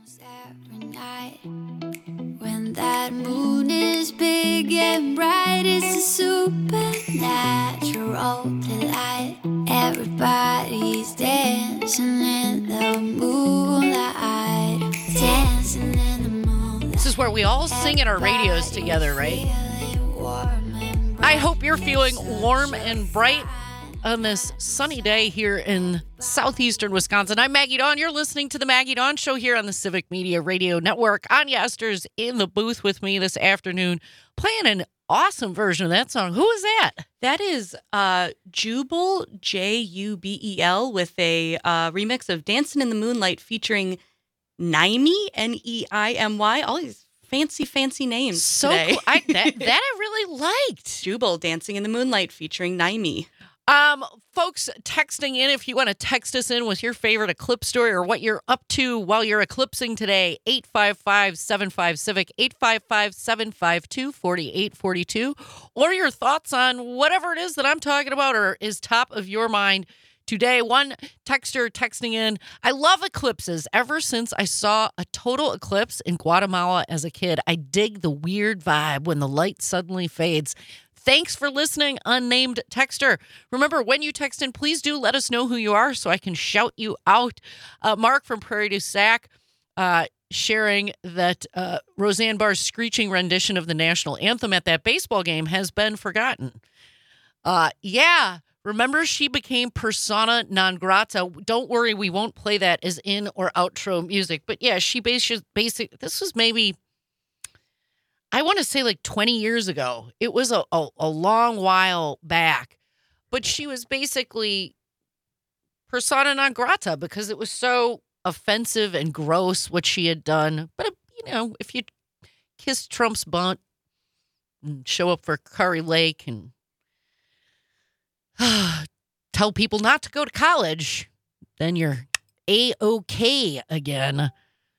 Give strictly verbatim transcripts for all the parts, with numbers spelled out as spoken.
Every night, when that moon is big and bright, it's a supernatural delight. Everybody's dancing in the moonlight, dancing in the moonlight. This is where we all sing in our radios together, right? I hope you're feeling warm and bright on this sunny day here in southeastern Wisconsin. I'm Maggie Dawn. You're listening to the Maggie Dawn Show here on the Civic Media Radio Network. Anya Esther's in the booth with me this afternoon, playing an awesome version of that song. Who is that? That is uh, Jubel, J U B E L, with a uh, remix of Dancing in the Moonlight featuring Neimy, N E I M Y. All these fancy, fancy names So today. cool. I, that, that I really liked. Jubel, Dancing in the Moonlight featuring Neimy. Um, folks texting in, if you want to text us in with your favorite Eclipse story or what you're up to while you're eclipsing today, eight five five, seven five, CIVIC, eight five five, seven five two, four eight four two, or your thoughts on whatever it is that I'm talking about or is top of your mind today. One texter texting in, I love eclipses. Ever since I saw a total eclipse in Guatemala as a kid, I dig the weird vibe when the light suddenly fades. Thanks for listening, unnamed texter. Remember, when you text in, please do let us know who you are so I can shout you out. Uh, Mark from Prairie du Sac uh, sharing that uh, Roseanne Barr's screeching rendition of the national anthem at that baseball game has been forgotten. Uh, yeah, remember she became persona non grata. Don't worry, we won't play that as in or outro music. But yeah, she basically, basic. This was maybe... I want to say like twenty years ago. It was a, a, a long while back. But she was basically persona non grata because it was so offensive and gross what she had done. But, you know, if you kiss Trump's butt and show up for Curry Lake and uh, tell people not to go to college, then you're A-OK again.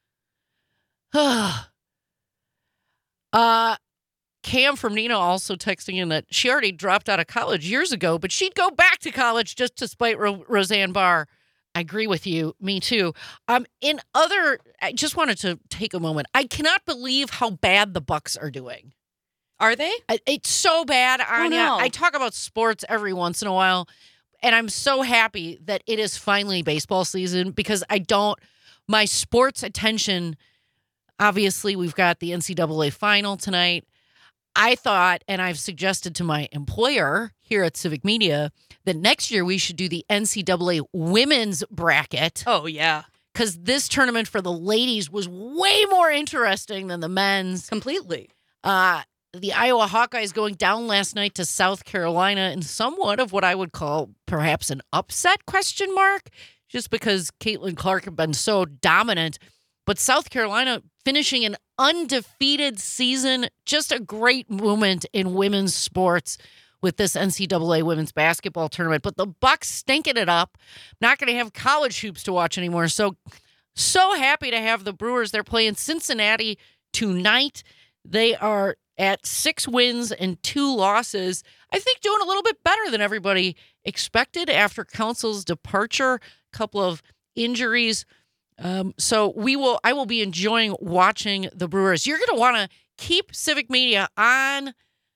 Uh, Cam from Nina also texting in that she already dropped out of college years ago, but she'd go back to college just to spite Ro- Roseanne Barr. I agree with you. Me too. Um, in other, I just wanted to take a moment. I cannot believe how bad the Bucks are doing. Are they? I, it's so bad, Anya. no. I talk about sports every once in a while, and I'm so happy that it is finally baseball season because I don't, my sports attention. Obviously, we've got the N C double A final tonight. I thought, and I've suggested to my employer here at Civic Media, that next year we should do the N C double A women's bracket. Oh, yeah. Because this tournament for the ladies was way more interesting than the men's. Completely. Uh, the Iowa Hawkeyes going down last night to South Carolina in somewhat of what I would call perhaps an upset question mark, just because Caitlin Clark had been so dominant. But South Carolina finishing an undefeated season, just a great moment in women's sports with this N C double A women's basketball tournament. But the Bucks stinking it up. Not going to have college hoops to watch anymore. So, so happy to have the Brewers. They're playing Cincinnati tonight. They are at six wins and two losses. I think doing a little bit better than everybody expected after Council's departure. A couple of injuries. Um, so we will. I will be enjoying watching the Brewers. You're going to want to keep Civic Media on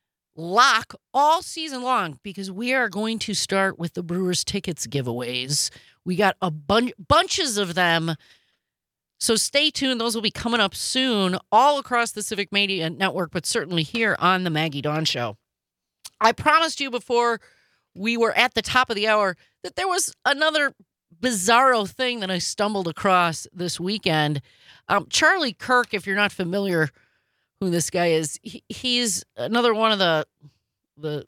lock all season long because we are going to start with the Brewers tickets giveaways. We got a bunch, bunches of them. So stay tuned. Those will be coming up soon all across the Civic Media Network, but certainly here on the Maggie Dawn Show. I promised you before we were at the top of the hour that there was another bizarro thing that I stumbled across this weekend. Um, Charlie Kirk, if you're not familiar who this guy is, he, he's another one of the the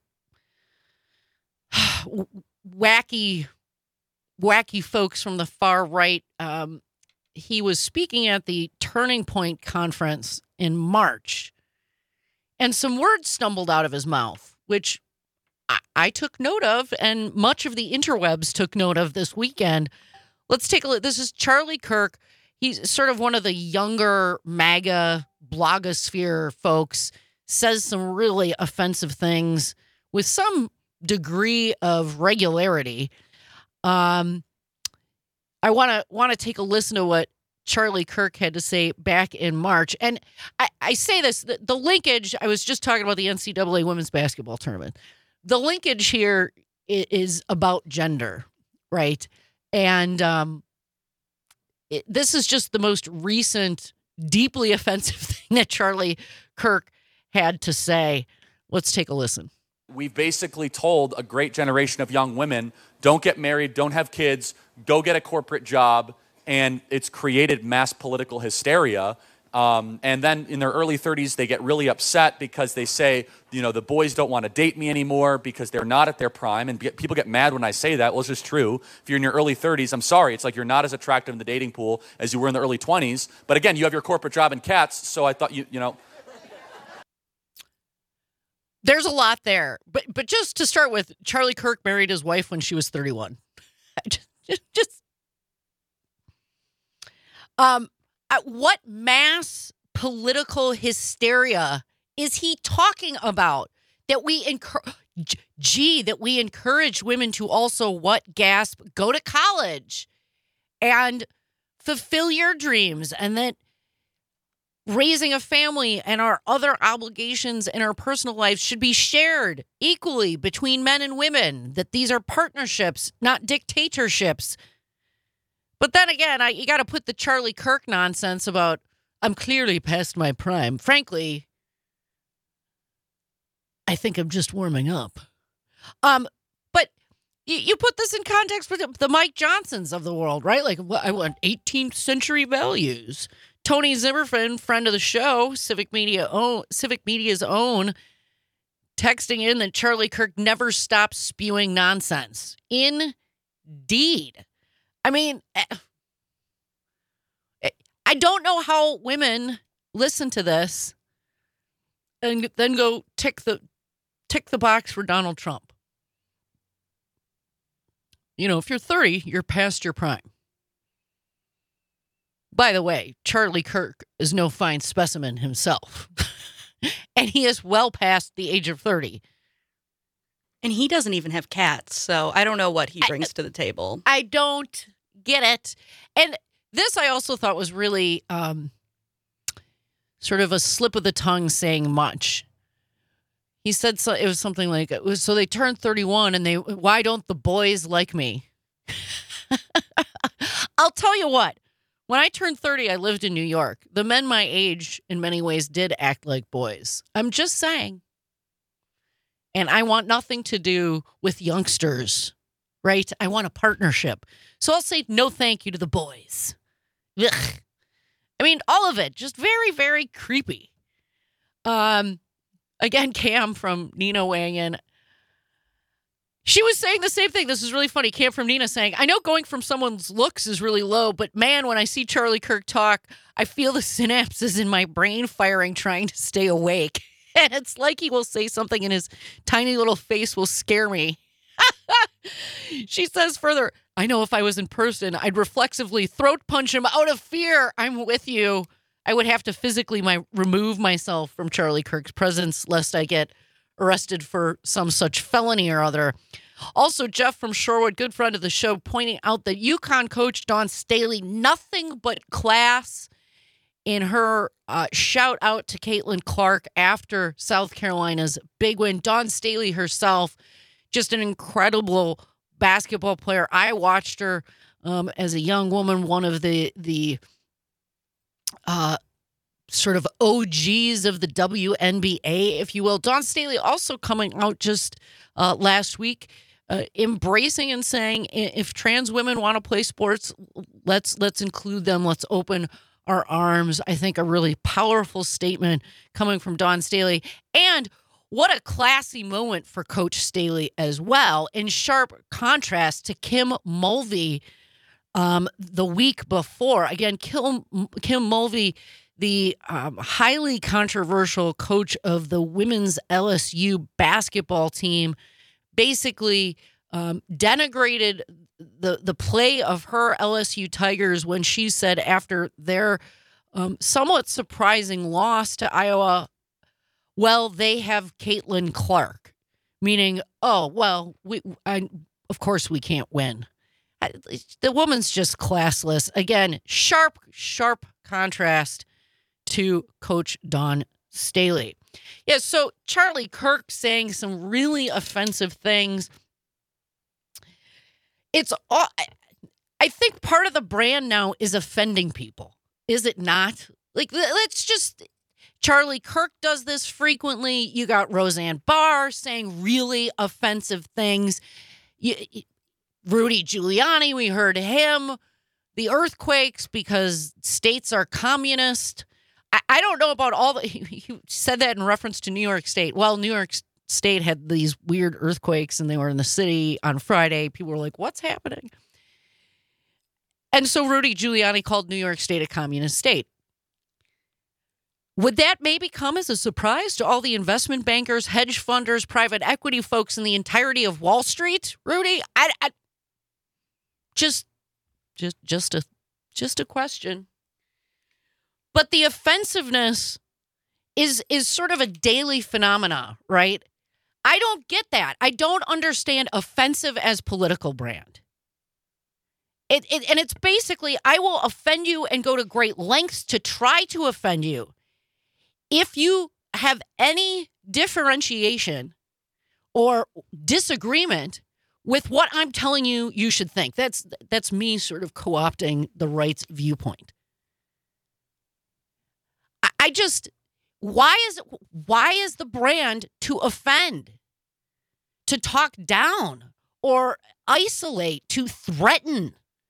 wacky, wacky folks from the far right. Um, he was speaking at the Turning Point conference in March, and some words stumbled out of his mouth, which I, I took note of, and much of the interwebs took note of this weekend. Let's take a look. This is Charlie Kirk. He's sort of one of the younger MAGA blogosphere folks, says some really offensive things with some degree of regularity. Um, I want to want to take a listen to what Charlie Kirk had to say back in March. And I, I say this, the, the linkage, I was just talking about the N C double A women's basketball tournament. The linkage here is, is about gender, right? And um, it, this is just the most recent, deeply offensive thing that Charlie Kirk had to say. Let's take a listen. We've basically told a great generation of young women, don't get married, don't have kids, go get a corporate job, and it's created mass political hysteria. Um, and then in their early thirties, they get really upset because they say, you know, the boys don't want to date me anymore because they're not at their prime. And people get mad when I say that. Well, it's just true. If you're in your early thirties, I'm sorry, it's like you're not as attractive in the dating pool as you were in the early twenties. But again, you have your corporate job and cats, so I thought, you, you know... There's a lot there, but but just to start with, Charlie Kirk married his wife when she was thirty-one. just, just, just, um, what mass political hysteria is he talking about? That we encourage, gee, that we encourage women to also what gasp, go to college and fulfill your dreams, and that raising a family and our other obligations in our personal lives should be shared equally between men and women, that these are partnerships, not dictatorships. But then again, I, you got to put the Charlie Kirk nonsense about, I'm clearly past my prime. Frankly, I think I'm just warming up. Um, but you, you put this in context with the, the Mike Johnsons of the world, right? Like, I want eighteenth century values. Tony Zimmerman, friend of the show, Civic Media own, Civic Media's own, texting in that Charlie Kirk never stops spewing nonsense. Indeed. I mean, I don't know how women listen to this and then go tick the tick the box for Donald Trump. You know, if you're thirty, you're past your prime. By the way, Charlie Kirk is no fine specimen himself. And he is well past the age of thirty. And he doesn't even have cats, so I don't know what he brings I, to the table. I don't get it. And this I also thought was really um, sort of a slip of the tongue saying much. He said so, it was something like, it was, so they turned thirty-one and they, why don't the boys like me? I'll tell you what. When I turned thirty, I lived in New York. The men my age, in many ways, did act like boys. I'm just saying. And I want nothing to do with youngsters, right? I want a partnership. So I'll say no thank you to the boys. Ugh. I mean, all of it, just very, very creepy. Um, again, Cam from Nina weighing in. She was saying the same thing. This is really funny. Cam from Nina saying, I know going from someone's looks is really low, but man, when I see Charlie Kirk talk, I feel the synapses in my brain firing trying to stay awake. And it's like he will say something and his tiny little face will scare me. She says further, I know if I was in person, I'd reflexively throat punch him out of fear. I'm with you. I would have to physically my, remove myself from Charlie Kirk's presence lest I get arrested for some such felony or other. Also, Jeff from Shorewood, good friend of the show, pointing out that UConn coach Dawn Staley, nothing but class in her uh, shout out to Caitlin Clark after South Carolina's big win. Dawn Staley herself, just an incredible basketball player. I watched her um, as a young woman, one of the the uh, sort of O Gs of the W N B A, if you will. Dawn Staley also coming out just uh, last week, uh, embracing and saying, if trans women want to play sports, let's let's include them. Let's open our arms. I think a really powerful statement coming from Dawn Staley. And what a classy moment for Coach Staley as well, in sharp contrast to Kim Mulvey um, the week before. Again, Kim, Kim Mulvey, the um, highly controversial coach of the women's L S U basketball team, basically um, denigrated the, the play of her L S U Tigers when she said after their um, somewhat surprising loss to Iowa, well, they have Caitlin Clark, meaning, oh, well, we, I, of course we can't win. I, the woman's just classless. Again, sharp, sharp contrast to Coach Dawn Staley. Yeah, so Charlie Kirk saying some really offensive things. It's all, I think part of the brand now is offending people. Is it not? Like, let's just, Charlie Kirk does this frequently. You got Roseanne Barr saying really offensive things. You, Rudy Giuliani, we heard him. The earthquakes because states are communist. I, I don't know about all the, he, he said that in reference to New York State. Well, New York State had these weird earthquakes and they were in the city on Friday. People were like, what's happening? And so Rudy Giuliani called New York State a communist state. Would that maybe come as a surprise to all the investment bankers, hedge funders, private equity folks, and the entirety of Wall Street, Rudy? I, I just, just, just a, just a question. But the offensiveness is is sort of a daily phenomena, right? I don't get that. I don't understand offensive as political brand. It, it and it's basically I will offend you and go to great lengths to try to offend you. If you have any differentiation or disagreement with what I'm telling you you should think, that's that's me sort of co-opting the right's viewpoint. I, I just, why is why is the brand to offend, to talk down or isolate, to threaten?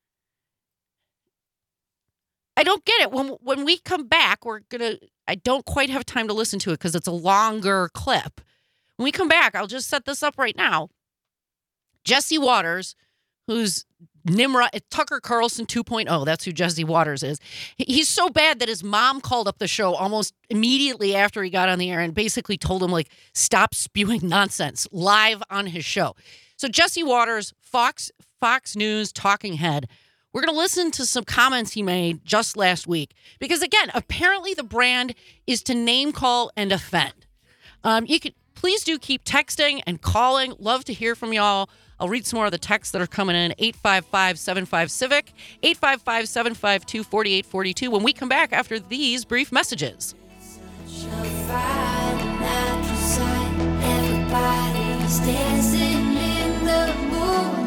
I don't get it. When when we come back, we're going to, I don't quite have time to listen to it because it's a longer clip. When we come back, I'll just set this up right now. Jesse Waters, who's Nimrod, Tucker Carlson two point oh, that's who Jesse Waters is. He's so bad that his mom called up the show almost immediately after he got on the air and basically told him, like, stop spewing nonsense live on his show. So Jesse Waters, Fox, Fox News talking head, we're going to listen to some comments he made just last week. Because, again, apparently the brand is to name call and offend. Um, you could please do keep texting and calling. Love to hear from y'all. I'll read some more of the texts that are coming in. eight five five, seven five, civic, eight five five, seven five two, four eight four two when we come back after these brief messages. Everybody's dancing in the moonlight.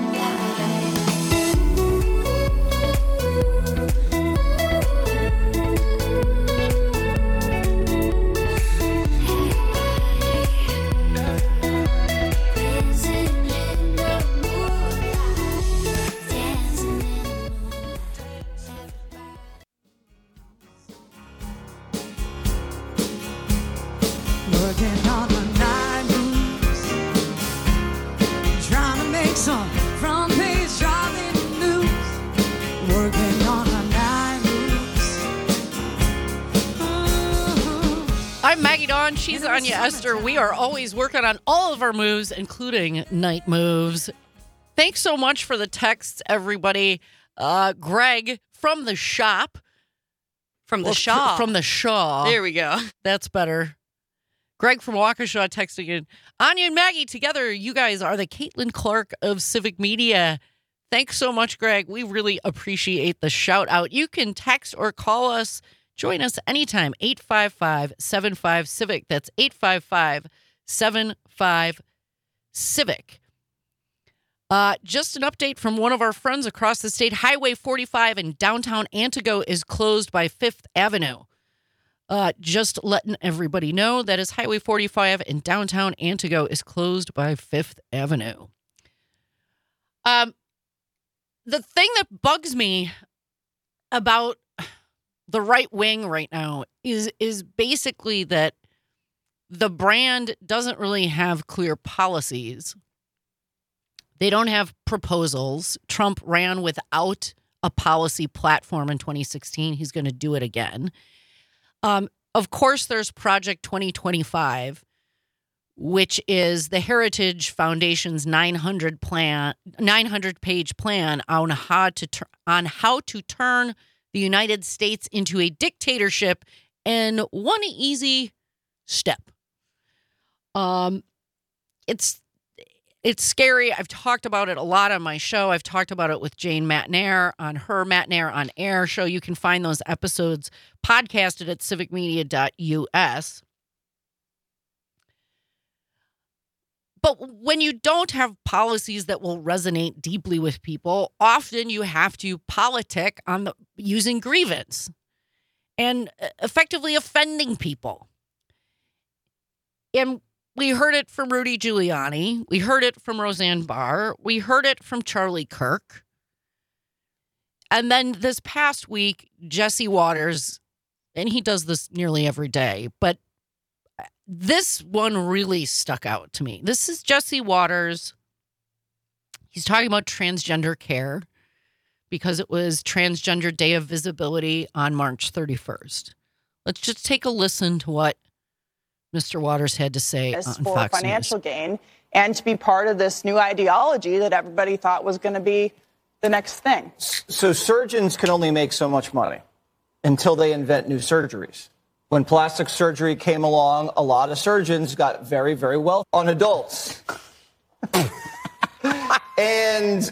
Working on the night moves, trying to make some front page driving news. Working on the night moves. Uh-huh. I'm Maggie Dawn. She's Anya Esther. We are always working on all of our moves, including night moves. Thanks so much for the texts, everybody. Uh, Greg from the shop. From the Well, Shaw. From the Shaw. There we go. That's better. Greg from Waukesha texting in, Anya and Maggie, together, you guys are the Caitlin Clark of Civic Media. Thanks so much, Greg. We really appreciate the shout out. You can text or call us. Join us anytime. eight five five, seven five, civic. That's eight five five, seven five, civic. Uh, just an update from one of our friends across the state. Highway forty-five in downtown Antigo is closed by Fifth Avenue. Uh, just letting everybody know that is Highway forty-five in downtown Antigo is closed by Fifth Avenue. Um, the thing that bugs me about the right wing right now is is basically that the brand doesn't really have clear policies. They don't have proposals. Trump ran without a policy platform in twenty sixteen. He's going to do it again. Um, of course, there's Project twenty twenty-five, which is the Heritage Foundation's nine hundred plan, nine hundred page plan on how to tur- on how to turn the United States into a dictatorship in one easy step. Um, it's It's scary. I've talked about it a lot on my show. I've talked about it with Jane Matnair on her Matnair on Air show. You can find those episodes podcasted at civic media dot U S. But when you don't have policies that will resonate deeply with people, often you have to politic on the using grievance and effectively offending people. And we heard it from Rudy Giuliani. We heard it from Roseanne Barr. We heard it from Charlie Kirk. And then this past week, Jesse Waters, and he does this nearly every day, but this one really stuck out to me. This is Jesse Waters. He's talking about transgender care because it was Transgender Day of Visibility on March thirty-first. Let's just take a listen to what Mister Waters had to say on for Fox financial News. gain and to be part of this new ideology that everybody thought was going to be the next thing. So surgeons can only make so much money until they invent new surgeries. When plastic surgery came along, a lot of surgeons got very, very well on adults. And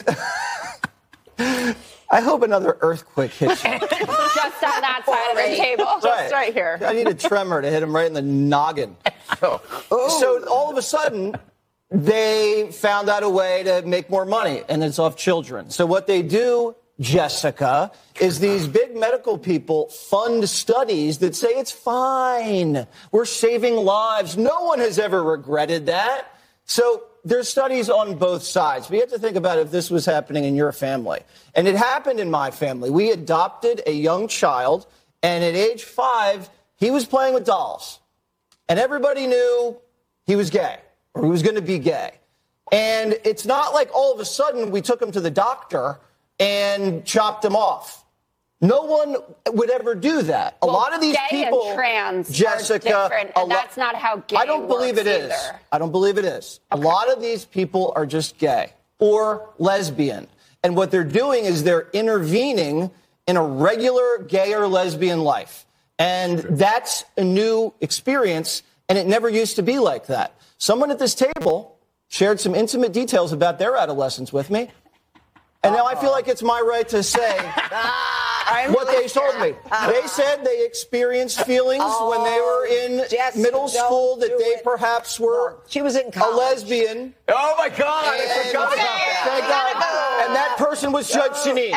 I hope another earthquake hits you. Just on that side of the table. Just right here. I need a tremor to hit him right in the noggin. So all of a sudden, they found out a way to make more money, and it's off children. So what they do, Jessica, is these big medical people fund studies that say it's fine. We're saving lives. No one has ever regretted that. So there's studies on both sides. We have to think about if this was happening in your family. And it happened in my family. We adopted a young child, and at age five, he was playing with dolls. And everybody knew he was gay, or he was going to be gay. And it's not like all of a sudden we took him to the doctor and chopped him off. No one would ever do that. A Well, lot of these gay people, and trans Jessica, are different, a and lo- that's not how gay I don't believe works it is. either. I don't believe it is. A lot of these people are just gay or lesbian. And what they're doing is they're intervening in a regular gay or lesbian life. And that's a new experience, and it never used to be like that. Someone at this table shared some intimate details about their adolescence with me. And now I feel like it's my right to say what they told me. They said they experienced feelings when they were in Jess, middle don't school that do they it. perhaps were She was in a college. lesbian. Oh my God! I And, forgot about that. thank God. And that person was Judge Shanine.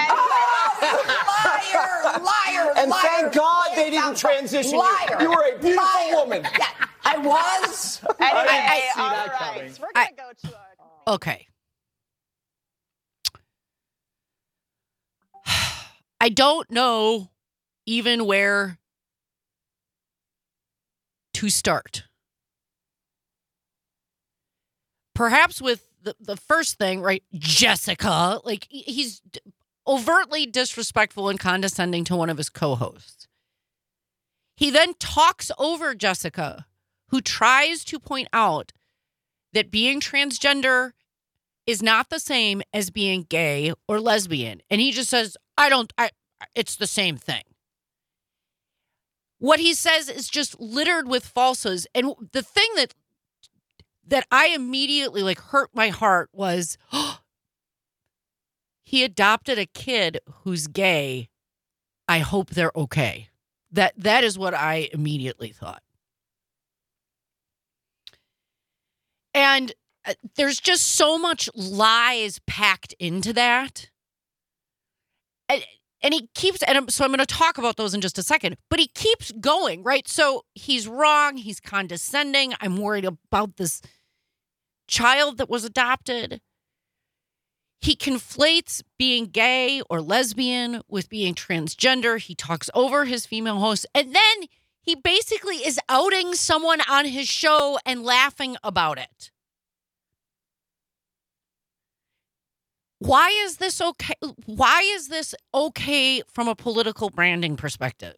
Liar, liar, And liar. thank God they didn't transition you. Liar. You were a beautiful Liar. woman. Yeah, I was. Anyway, I- all that right. coming. So we're going to go to a... Okay. I don't know even where to start. Perhaps with the, the first thing, right? Jessica, like he- he's d- overtly disrespectful and condescending to one of his co-hosts. He then talks over Jessica, who tries to point out that being transgender is not the same as being gay or lesbian. And he just says, I don't, I, it's the same thing. What he says is just littered with falsehoods. And the thing that, that I immediately like hurt my heart was he adopted a kid who's gay. I hope they're okay. That, that is what I immediately thought. And uh, there's just so much lies packed into that. And, and he keeps, and I'm, so I'm going to talk about those in just a second, but he keeps going, right? So he's wrong. He's condescending. I'm worried about this child that was adopted. He conflates being gay or lesbian with being transgender. He talks over his female host. And then he basically is outing someone on his show and laughing about it. Why is this okay? Why is this okay from a political branding perspective?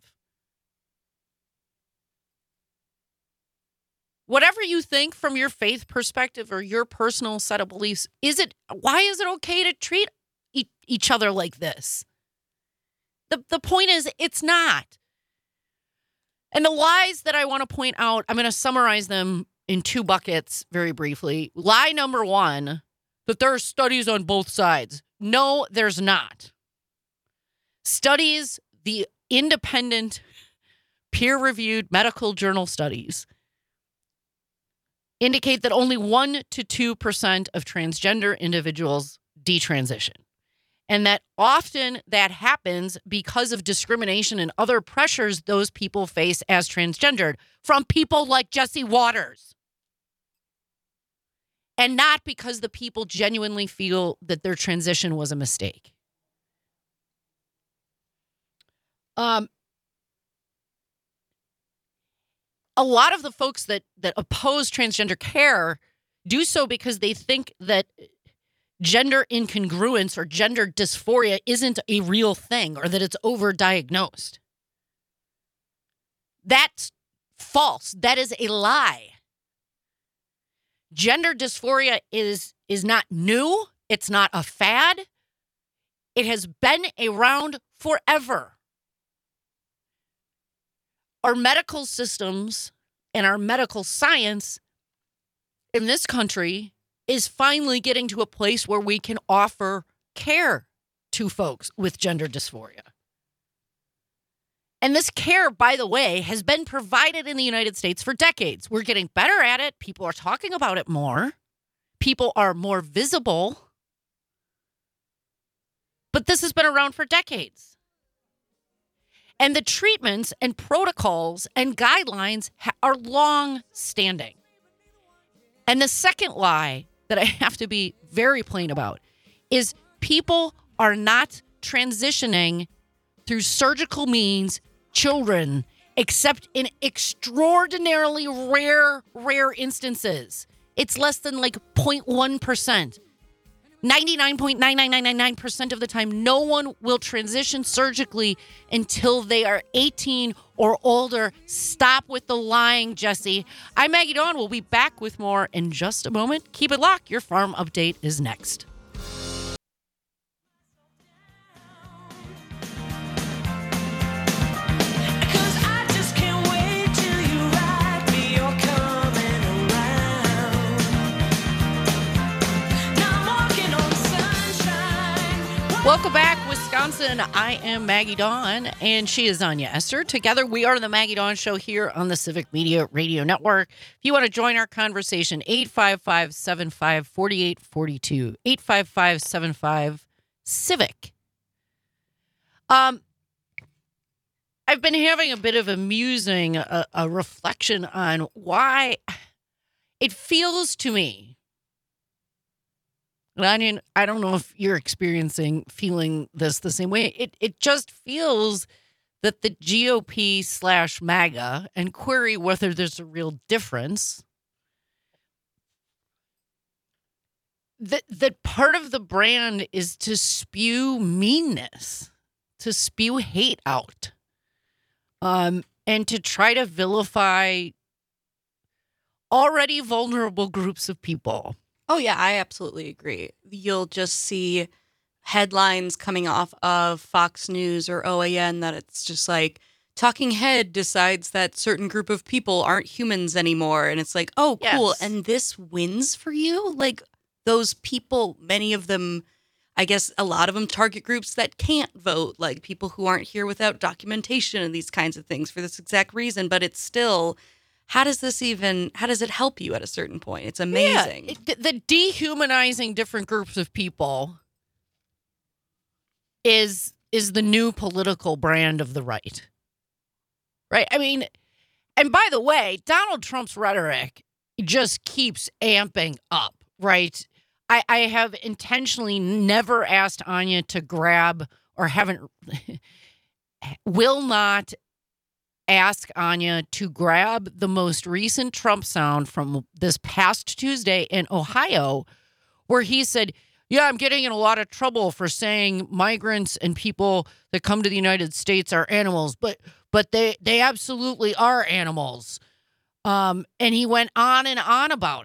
Whatever you think from your faith perspective or your personal set of beliefs, is it, why is it okay to treat e- each other like this? The, the point is, it's not. And the lies that I want to point out, I'm going to summarize them in two buckets very briefly. Lie number one, that there are studies on both sides. No, there's not. Studies, the independent, peer-reviewed medical journal studies, indicate that only one to two percent of transgender individuals detransition. And that often that happens because of discrimination and other pressures those people face as transgendered from people like Jesse Waters. And not because the people genuinely feel that their transition was a mistake. Um, a lot of the folks that that oppose transgender care do so because they think that gender incongruence or gender dysphoria isn't a real thing or that it's overdiagnosed. That's false. That is a lie. Gender dysphoria is, is not new. It's not a fad. It has been around forever. Our medical systems and our medical science in this country is finally getting to a place where we can offer care to folks with gender dysphoria. And this care, by the way, has been provided in the United States for decades. We're getting better at it. People are talking about it more. People are more visible. But this has been around for decades. And the treatments and protocols and guidelines ha- are long-standing. And the second lie that I have to be very plain about is people are not transitioning through surgical means, children, except in extraordinarily rare, rare instances. It's less than like zero point one percent. ninety-nine point nine nine nine nine nine percent of the time, no one will transition surgically until they are eighteen or older. Stop with the lying, Jesse. I'm Maggie Dawn. We'll be back with more in just a moment. Keep it locked. Your farm update is next. Welcome back, Wisconsin. I am Maggie Dawn, and she is Anya Esser. Together, we are the Maggie Dawn Show here on the Civic Media Radio Network. If you want to join our conversation, eight five five, seven five, four eight four two, eight five five, seven five, CIVIC. Um, I've been having a bit of a musing, a, a reflection on why it feels to me, and I mean, I don't know if you're experiencing, feeling this the same way. It it just feels that the G O P slash MAGA, and query whether there's a real difference, that, that part of the brand is to spew meanness, to spew hate out, um, and to try to vilify already vulnerable groups of people. Oh, yeah, I absolutely agree. You'll just see headlines coming off of Fox News or O A N that it's just like, talking head decides that certain group of people aren't humans anymore. And it's like, oh, cool. Yes. And this wins for you? Like, those people, many of them, I guess a lot of them target groups that can't vote, like people who aren't here without documentation and these kinds of things for this exact reason. But it's still... How does this even, how does it help you at a certain point? It's amazing. Yeah, it, the dehumanizing different groups of people is is the new political brand of the right. Right? I mean, and by the way, Donald Trump's rhetoric just keeps amping up, right? I, I have intentionally never asked Anya to grab or haven't, will not ask Anya to grab the most recent Trump sound from this past Tuesday in Ohio, where he said, yeah, I'm getting in a lot of trouble for saying migrants and people that come to the United States are animals, but but they, they absolutely are animals. Um, and he went on and on about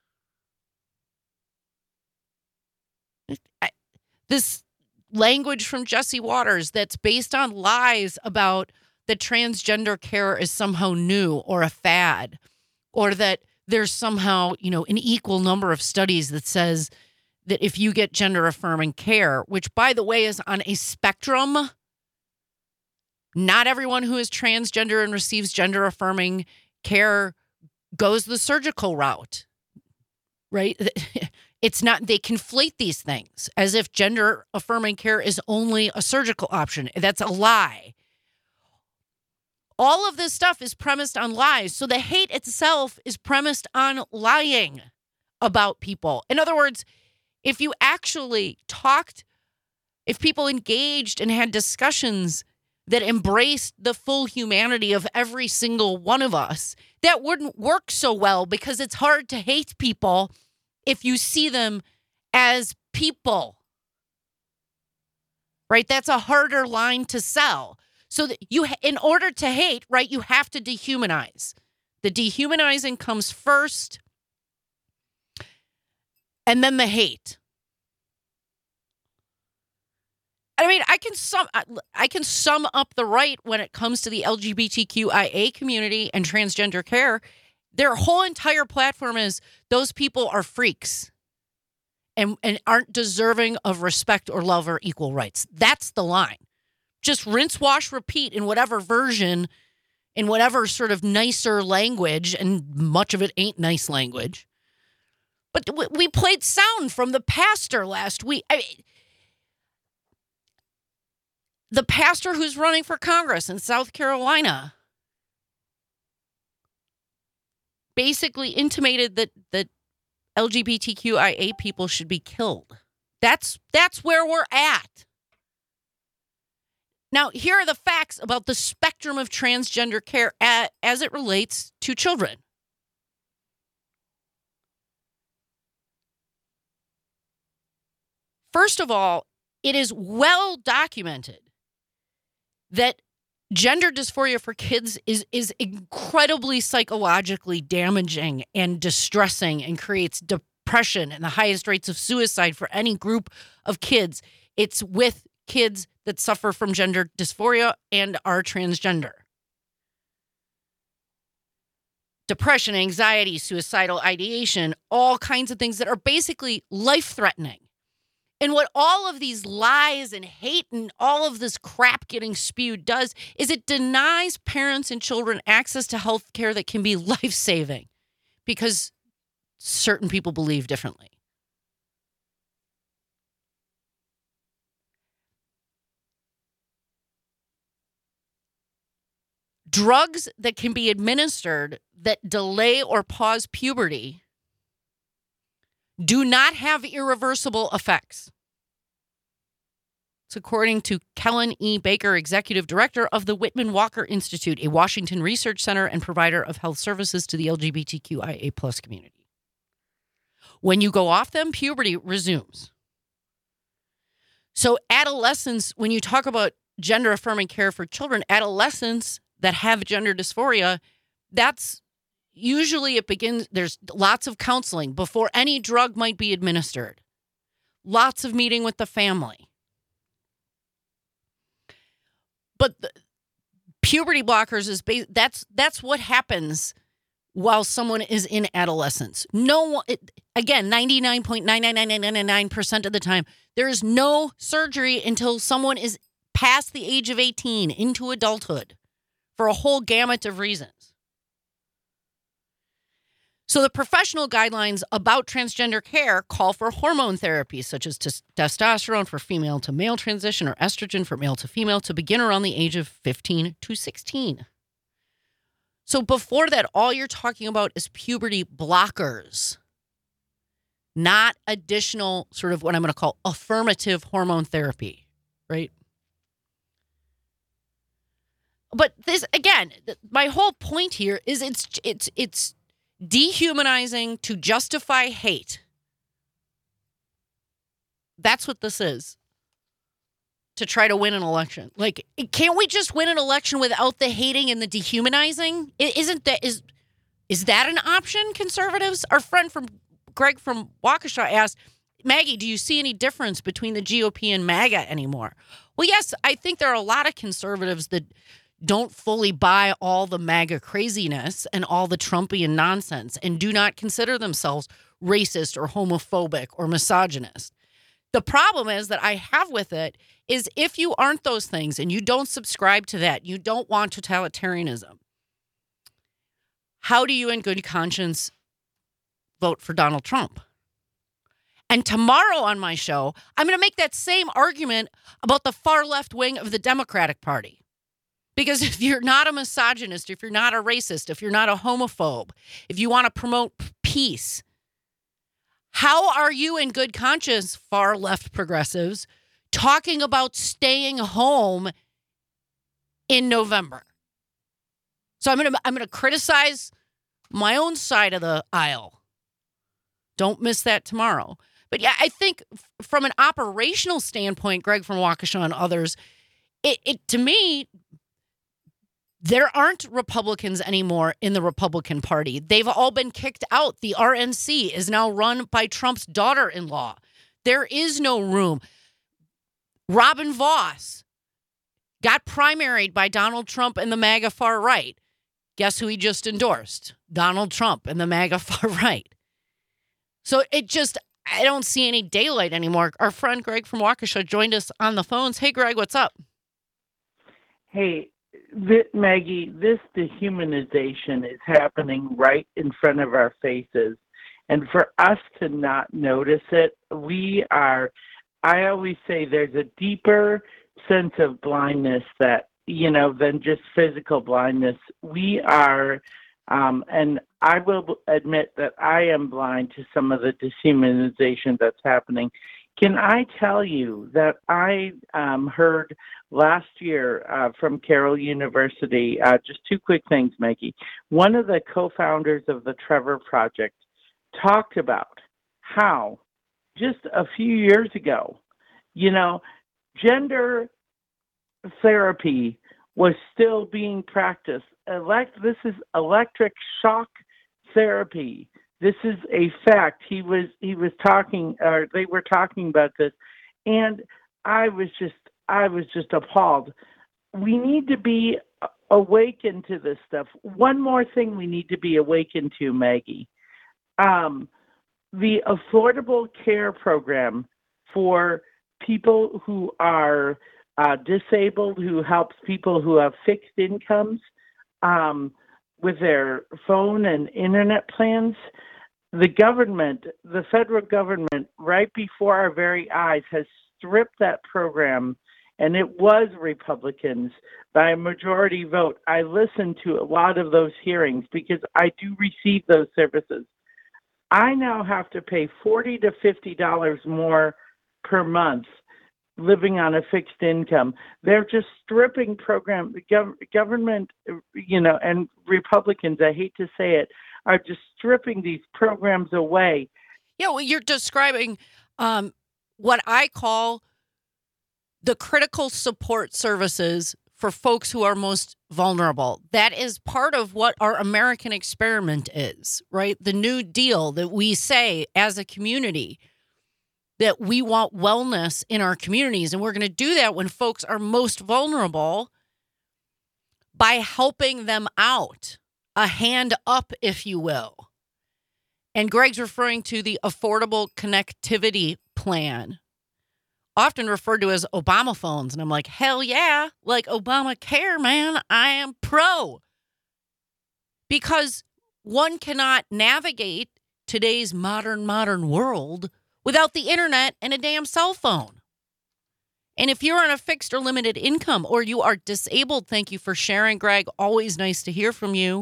it. I, this language from Jesse Waters that's based on lies about that transgender care is somehow new or a fad, or that there's somehow, you know, an equal number of studies that says that if you get gender affirming care, which by the way is on a spectrum, not everyone who is transgender and receives gender affirming care goes the surgical route, right? It's not, they conflate these things as if gender affirming care is only a surgical option. That's a lie. All of this stuff is premised on lies. So the hate itself is premised on lying about people. In other words, if you actually talked, if people engaged and had discussions that embraced the full humanity of every single one of us, that wouldn't work so well because it's hard to hate people if you see them as people. Right? That's a harder line to sell. So that you, in order to hate, right, you have to dehumanize. The dehumanizing comes first, and then the hate. I mean, I can sum I can sum up the right when it comes to the L G B T Q I A community and transgender care. Their whole entire platform is those people are freaks and, and aren't deserving of respect or love or equal rights. That's the line. Just rinse, wash, repeat in whatever version, in whatever sort of nicer language, and much of it ain't nice language. But we played sound from the pastor last week. I mean, the pastor who's running for Congress in South Carolina basically intimated that that L G B T Q I A people should be killed. That's that's where we're at. Now, here are the facts about the spectrum of transgender care as it relates to children. First of all, it is well documented that gender dysphoria for kids is, is incredibly psychologically damaging and distressing and creates depression and the highest rates of suicide for any group of kids. It's with kids that suffer from gender dysphoria and are transgender. Depression, anxiety, suicidal ideation, all kinds of things that are basically life-threatening. And what all of these lies and hate and all of this crap getting spewed does is it denies parents and children access to health care that can be life-saving because certain people believe differently. Drugs that can be administered that delay or pause puberty do not have irreversible effects. It's according to Kellen E. Baker, Executive Director of the Whitman Walker Institute, a Washington research center and provider of health services to the L G B T Q I A plus community. When you go off them, puberty resumes. So adolescents, when you talk about gender-affirming care for children, adolescents that have gender dysphoria, that's usually it begins, there's lots of counseling before any drug might be administered. Lots of meeting with the family. But the puberty blockers is ba- that's that's what happens while someone is in adolescence. No one, it, again, ninety-nine point nine nine nine nine nine percent of the time, there is no surgery until someone is past the age of eighteen into adulthood for a whole gamut of reasons. So the professional guidelines about transgender care call for hormone therapy, such as t- testosterone for female to male transition or estrogen for male to female, to begin around the age of fifteen to sixteen. So before that, all you're talking about is puberty blockers, not additional sort of what I'm going to call affirmative hormone therapy, right? But this, again, my whole point here is it's it's it's dehumanizing to justify hate. That's what this is. To try to win an election. Like, can't we just win an election without the hating and the dehumanizing? Isn't that, is, is that an option, conservatives? Our friend from Greg from Waukesha asked, Maggie, do you see any difference between the G O P and MAGA anymore? Well, yes, I think there are a lot of conservatives that don't fully buy all the MAGA craziness and all the Trumpian nonsense and do not consider themselves racist or homophobic or misogynist. The problem is that I have with it is if you aren't those things and you don't subscribe to that, you don't want totalitarianism, how do you in good conscience vote for Donald Trump? And tomorrow on my show, I'm going to make that same argument about the far left wing of the Democratic Party. Because if you're not a misogynist, if you're not a racist, if you're not a homophobe, if you want to promote p- peace, how are you in good conscience, far left progressives, talking about staying home in November? So I'm going to I'm going to criticize my own side of the aisle. Don't miss that tomorrow. But yeah, I think from an operational standpoint, Greg from Waukesha and others, it, it to me, there aren't Republicans anymore in the Republican Party. They've all been kicked out. The R N C is now run by Trump's daughter-in-law. There is no room. Robin Vos got primaried by Donald Trump and the MAGA far right. Guess who he just endorsed? Donald Trump and the MAGA far right. So it just, I don't see any daylight anymore. Our friend Greg from Waukesha joined us on the phones. Hey, Greg, what's up? Hey, Th- Maggie, this dehumanization is happening right in front of our faces. And for us to not notice it, we are, I always say there's a deeper sense of blindness that, you know, than just physical blindness. We are, um, and I will admit that I am blind to some of the dehumanization that's happening. Can I tell you that I um, heard last year uh, from Carroll University, uh, just two quick things, Maggie. One of the co-founders of the Trevor Project talked about how just a few years ago, you know, gender therapy was still being practiced. Elect, this is electric shock therapy. This is a fact. He was he was talking, or they were talking about this, and I was just I was just appalled. We need to be awakened to this stuff. One more thing we need to be awakened to, Maggie. Um, the Affordable Care Program for people who are uh, disabled, who helps people who have fixed incomes um, with their phone and internet plans. The government, the federal government, right before our very eyes, has stripped that program, and it was Republicans by a majority vote. I listened to a lot of those hearings because I do receive those services. I now have to pay forty to fifty dollars more per month living on a fixed income. They're just stripping program gov- government, you know, and Republicans, I hate to say it, are just stripping these programs away. Yeah, well, you're describing um, what I call the critical support services for folks who are most vulnerable. That is part of what our American experiment is, right? The New Deal that we say as a community that we want wellness in our communities. And we're going to do that when folks are most vulnerable by helping them out, a hand up, if you will. And Greg's referring to the Affordable Connectivity Plan, often referred to as Obama phones. And I'm like, hell yeah, like Obamacare, man, I am pro. Because one cannot navigate today's modern, modern world without the internet and a damn cell phone. And if you're on a fixed or limited income or you are disabled, thank you for sharing, Greg. Always nice to hear from you.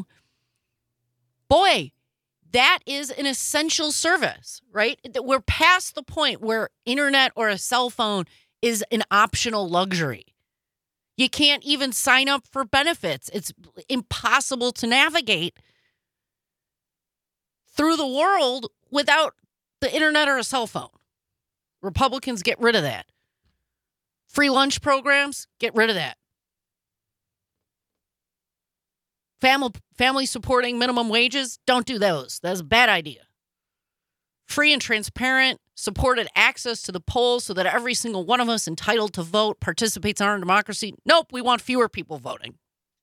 Boy, that is an essential service, right? We're past the point where internet or a cell phone is an optional luxury. You can't even sign up for benefits. It's impossible to navigate through the world without the internet or a cell phone. Republicans, get rid of that. Free lunch programs, get rid of that. Family, family supporting minimum wages, don't do those. That's a bad idea. Free and transparent, supported access to the polls so that every single one of us entitled to vote participates in our democracy. Nope, we want fewer people voting.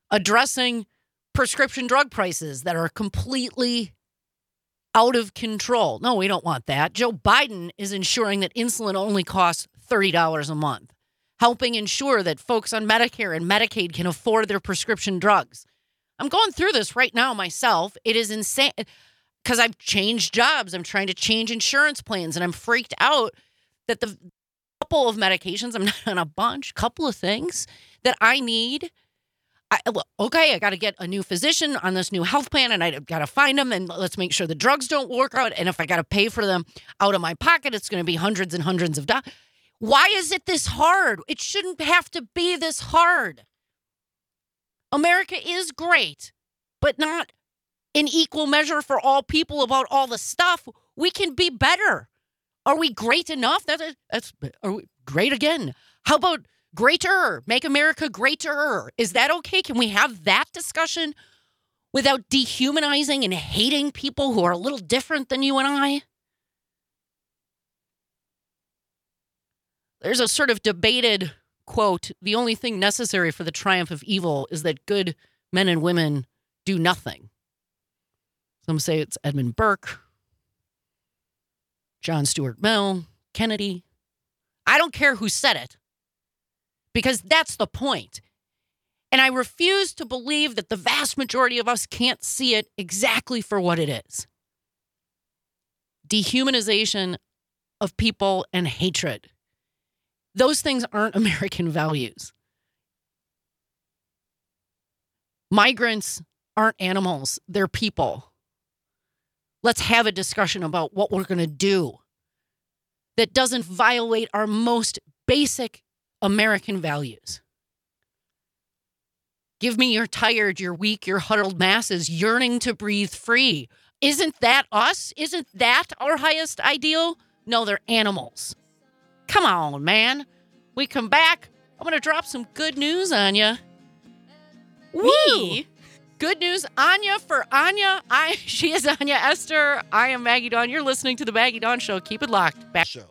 addressing prescription drug prices that are completely out of control. No, we don't want that. Joe Biden is ensuring that insulin only costs thirty dollars a month, helping ensure that folks on Medicare and Medicaid can afford their prescription drugs. I'm going through this right now myself. It is insane because I've changed jobs. I'm trying to change insurance plans, and I'm freaked out that the couple of medications, I'm not on a bunch, couple of things that I need. I, okay, I got to get a new physician on this new health plan, and I got to find them, and let's make sure the drugs don't work out. And if I got to pay for them out of my pocket, it's going to be hundreds and hundreds of dollars. Why is it this hard? It shouldn't have to be this hard. America is great, but not in equal measure for all people about all the stuff. We can be better. Are we great enough? That is, that's are we great again? How about greater? Make America greater. Is that okay? Can we have that discussion without dehumanizing and hating people who are a little different than you and I? There's a sort of debated quote, the only thing necessary for the triumph of evil is that good men and women do nothing. Some say it's Edmund Burke, John Stuart Mill, Kennedy. I don't care who said it, because that's the point. And I refuse to believe that the vast majority of us can't see it exactly for what it is. Dehumanization of people and hatred. Those things aren't American values. Migrants aren't animals, they're people. Let's have a discussion about what we're going to do that doesn't violate our most basic American values. Give me your tired, your weak, your huddled masses yearning to breathe free. Isn't that us? Isn't that our highest ideal? No, they're animals. Come on, man. We come back. I'm going to drop some good news on you. Woo! Good news, Anya, for Anya. I, she is Anya Esther. I am Maggie Dawn. You're listening to The Maggie Dawn Show. Keep it locked. Back show.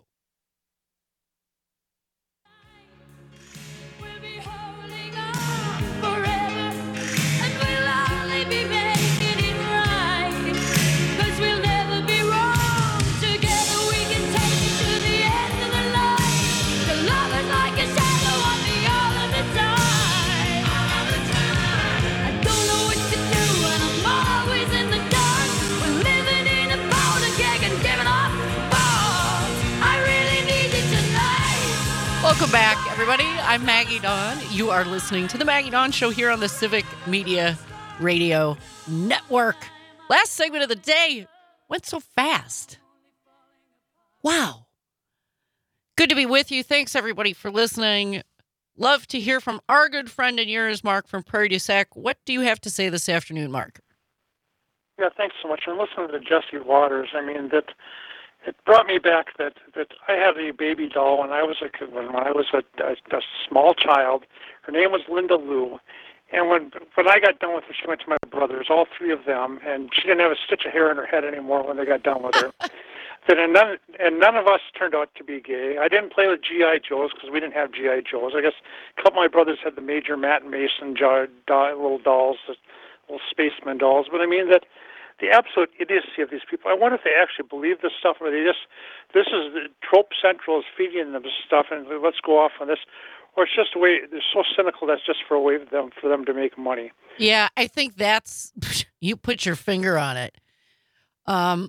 Welcome back, everybody. I'm Maggie Dawn. You are listening to The Maggie Dawn Show here on the Civic Media Radio Network. Last segment of the day went so fast. Wow. Good to be with you. Thanks, everybody, for listening. Love to hear from our good friend and yours, Mark, from Prairie du Sac. What do you have to say this afternoon, Mark? Yeah, thanks so much. I'm listening to Jesse Waters. I mean, that it brought me back that, that I had a baby doll when I was a kid, when I was a, a, a small child. Her name was Linda Lou. And when when I got done with her, she went to my brothers, all three of them, and she didn't have a stitch of hair in her head anymore when they got done with her. That and none and none of us turned out to be gay. I didn't play with G I Joes because we didn't have G I Joes. I guess a couple of my brothers had the Major Matt and Mason jar, doll, little dolls, little spaceman dolls. But I mean that the absolute idiocy of these people. I wonder if they actually believe this stuff, or they just this is the trope central is feeding them this stuff, and let's go off on this. Or it's just a way, they're so cynical that's just for a way for them, for them to make money. Yeah, I think that's, you put your finger on it. Um,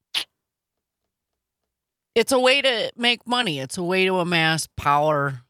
it's a way to make money. It's a way to amass power.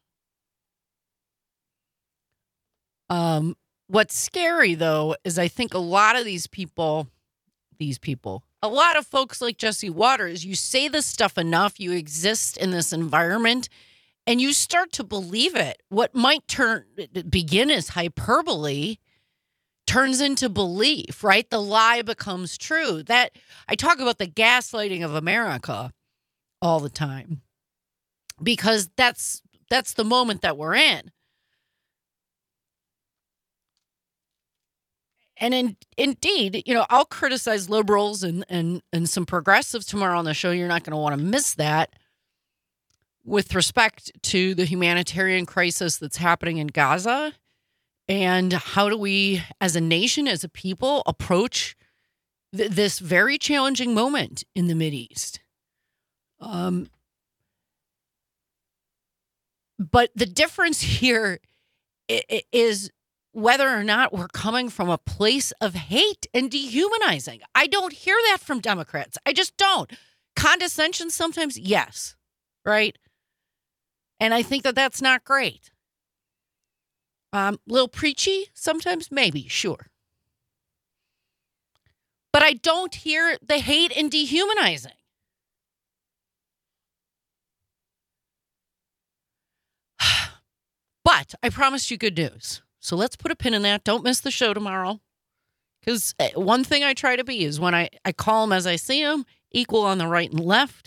Um, what's scary, though, is I think a lot of these people, these people, a lot of folks like Jesse Waters, you say this stuff enough, you exist in this environment, and you start to believe it. What might turn begin as hyperbole turns into belief, right? The lie becomes true. That I talk about the gaslighting of America all the time because that's that's the moment that we're in. And in, indeed, you know, I'll criticize liberals and and and some progressives tomorrow on the show. You're not going to want to miss that. With respect to the humanitarian crisis that's happening in Gaza And how do we, as a nation, as a people, approach th- this very challenging moment in the Mideast? Um, but the difference here i- i- is whether or not we're coming from a place of hate and dehumanizing. I don't hear that from Democrats. I just don't. Condescension sometimes, yes, right? And I think that that's not great. Um, little preachy sometimes, maybe, sure. But I don't hear the hate and dehumanizing. But I promised you good news. So let's put a pin in that. Don't miss the show tomorrow. Because one thing I try to be is when I, I call them as I see them, equal on the right and left.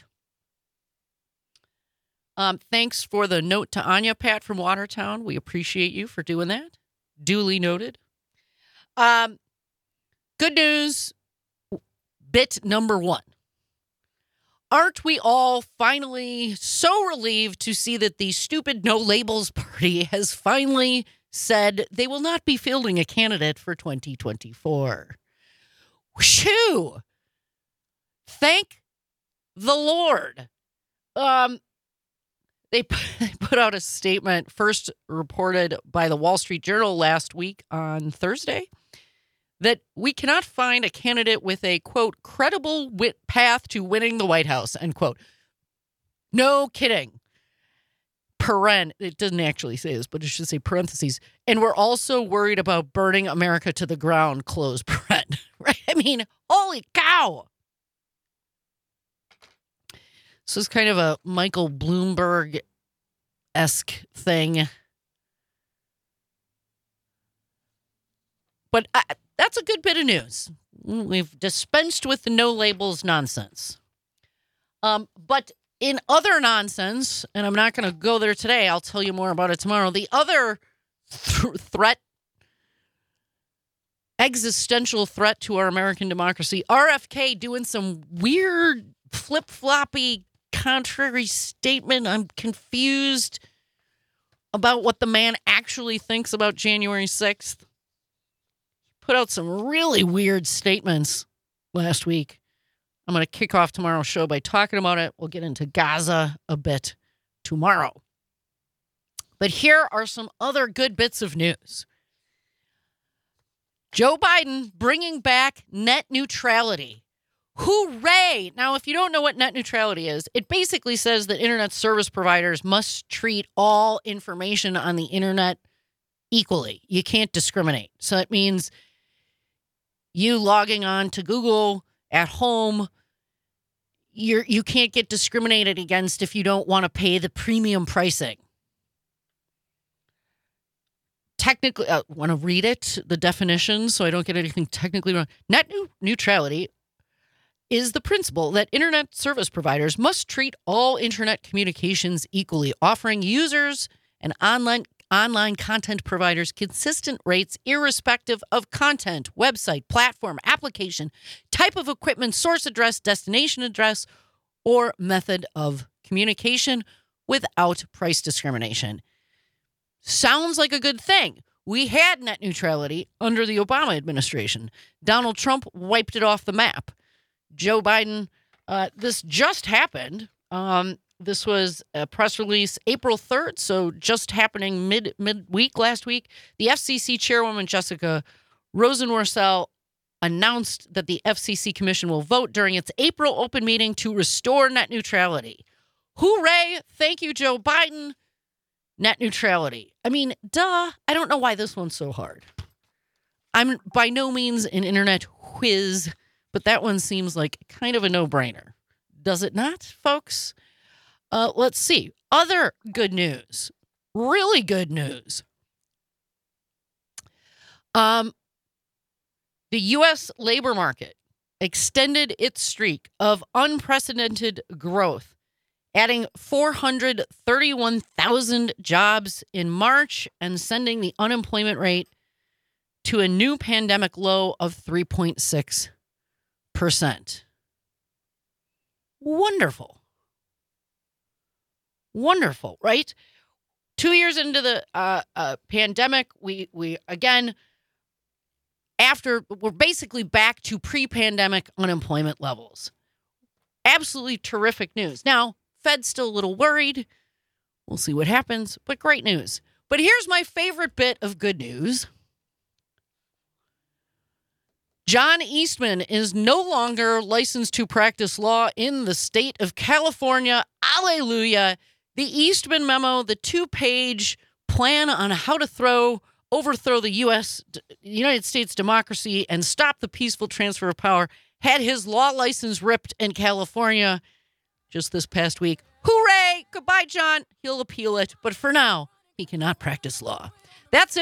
Um, thanks for the note to Anya, Pat from Watertown. We appreciate you for doing that. Duly noted. Um, good news. Bit number one. Aren't we all finally so relieved to see that the stupid No Labels Party has finally said they will not be fielding a candidate for twenty twenty-four? Shoo! Thank the Lord. Um, they put out a statement first reported by the Wall Street Journal last week on Thursday that we cannot find a candidate with a, quote, credible wit path to winning the White House, end quote. No kidding. Paren, it doesn't actually say this, but it should say parentheses. And we're also worried about burning America to the ground, close paren. Right? I mean, holy cow. So it's kind of a Michael Bloomberg-esque thing. But I, that's a good bit of news. We've dispensed with the no labels nonsense. Um, but in other nonsense, and I'm not going to go there today, I'll tell you more about it tomorrow. The other th- threat, existential threat to our American democracy, R F K doing some weird flip-floppy contrary statement. I'm confused about what the man actually thinks about January sixth. Put out some really weird statements last week. I'm going to kick off tomorrow's show by talking about it. We'll get into Gaza a bit tomorrow. But here are some other good bits of news. Joe Biden bringing back net neutrality. Hooray! Now, if you don't know what net neutrality is, it basically says that internet service providers must treat all information on the internet equally. You can't discriminate. So it means you logging on to Google at home, you're, you can't get discriminated against if you don't want to pay the premium pricing. Technically, I want to read it, the definition, so I don't get anything technically wrong. Net neutrality is the principle that internet service providers must treat all internet communications equally, offering users and online online content providers consistent rates irrespective of content, website, platform, application, type of equipment, source address, destination address, or method of communication without price discrimination. Sounds like a good thing. We had net neutrality under the Obama administration. Donald Trump wiped it off the map. Joe Biden, uh, this just happened. Um, this was a press release April third, so just happening mid mid-week last week. The F C C chairwoman, Jessica Rosenworcel, announced that the F C C commission will vote during its April open meeting to restore net neutrality. Hooray! Thank you, Joe Biden. Net neutrality. I mean, duh. I don't know why this one's so hard. I'm by no means an internet whiz, but that one seems like kind of a no-brainer. Does it not, folks? Uh, let's see. Other good news. Really good news. Um, the U S labor market extended its streak of unprecedented growth, adding four hundred thirty-one thousand jobs in March and sending the unemployment rate to a new pandemic low of three point six percent. Wonderful. Wonderful, right? Two years into the uh, uh, pandemic, we we again, after we're basically back to pre-pandemic unemployment levels. Absolutely terrific news. Now, Fed's still a little worried. We'll see what happens, but great news. But here's my favorite bit of good news. John Eastman is no longer licensed to practice law in the state of California. Alleluia. The Eastman memo, the two-page plan on how to throw, overthrow the U S, United States democracy and stop the peaceful transfer of power, had his law license ripped in California just this past week. Hooray! Goodbye, John. He'll appeal it, but for now, he cannot practice law. That's it.